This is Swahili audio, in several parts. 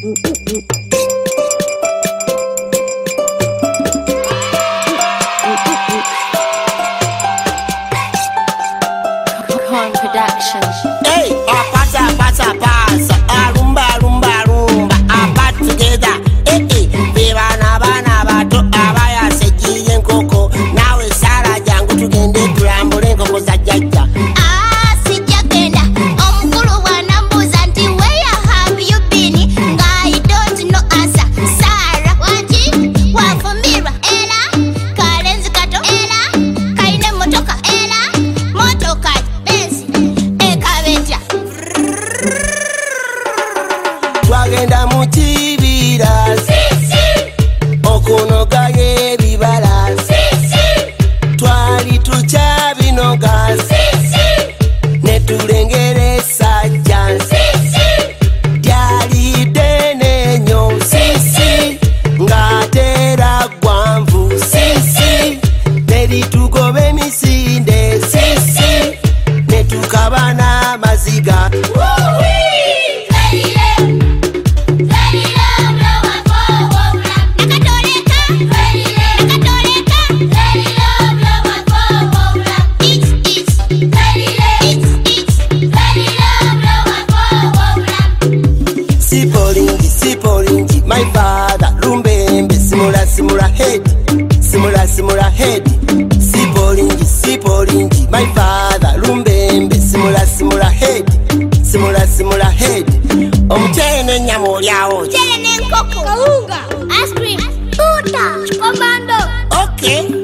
Production. Hey, pasa, pasa, pasa. Rumba, rumba, rumba. Apart together. Hey, bana, bana, bato. Abaya sejiye nkoko. Nawe sara jangu tugende tulambule nkoko za jaja. Sijagenda. Omukulu wanambuza nti where have you been? I don't know answer. Sara, waji, wafumirwa. Ela, kalenzi kato. Ela, kaine motoka. Ela, motoka. Twagenda mu kibira okunoga ebibala twali tukyabinoga ne tulengera essajja lyali ddene nnyo ng'ate era ggwanvu ne litugoba emisinde ne tukaba n'amaziga. Sipolingi, my father, lumbembe, simula head, simula head. Sipolingi, my father, lumbembe, simula head, simula head. Omutene nyama olyawo. Mchele n'enkoko. Kawunga. Ice cream. Tuta. Komando. Okay.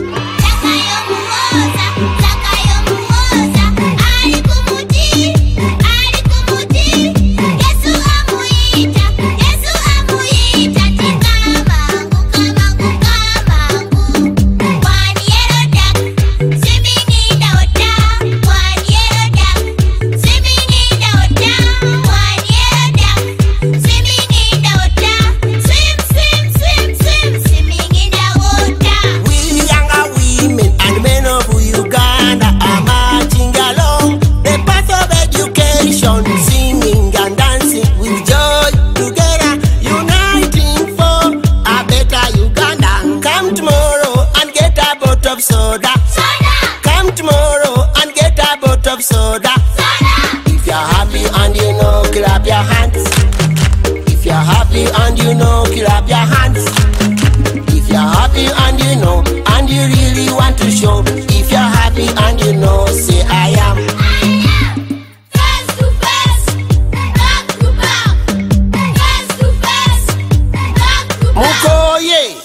Soda. Come tomorrow and get a bottle of soda. If you're happy and you know, clap your hands. If you're happy and you know, clap your hands. If you're happy and you know, and you really want to show. If you're happy and you know, say I am. Face to face, back to back. Face to face, back to back. Mukoye.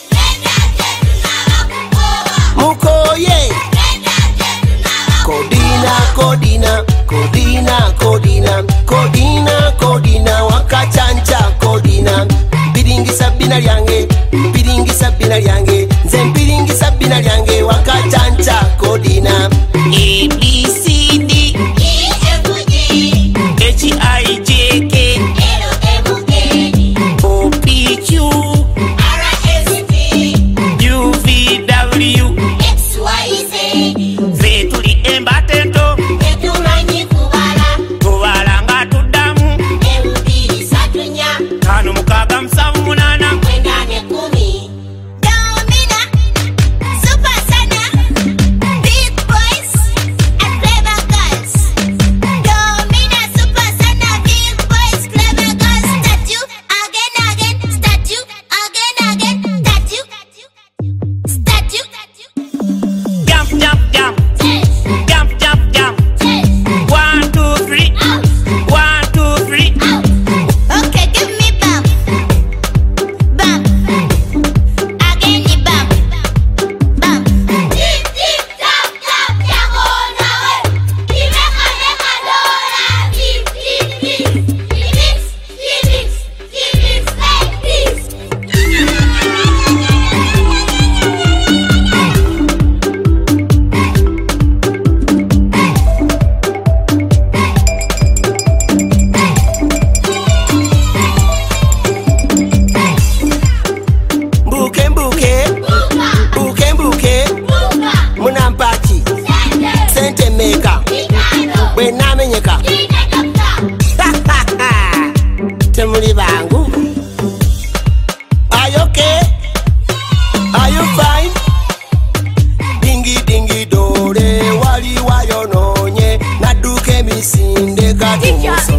Kodina wakachancha kodina mpiringisa bina lyange nze mpiringisa bina lyange wakachancha kodina ABCD HIJK OPQ UVW XYZ vetuli embatento Domino.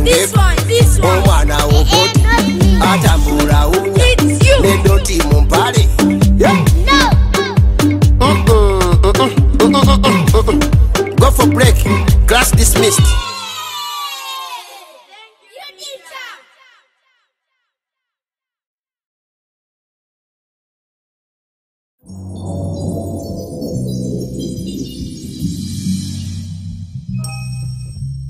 This one. Omwana wopoti atambula unya nedoti mumpale. Go for break. Class dismissed.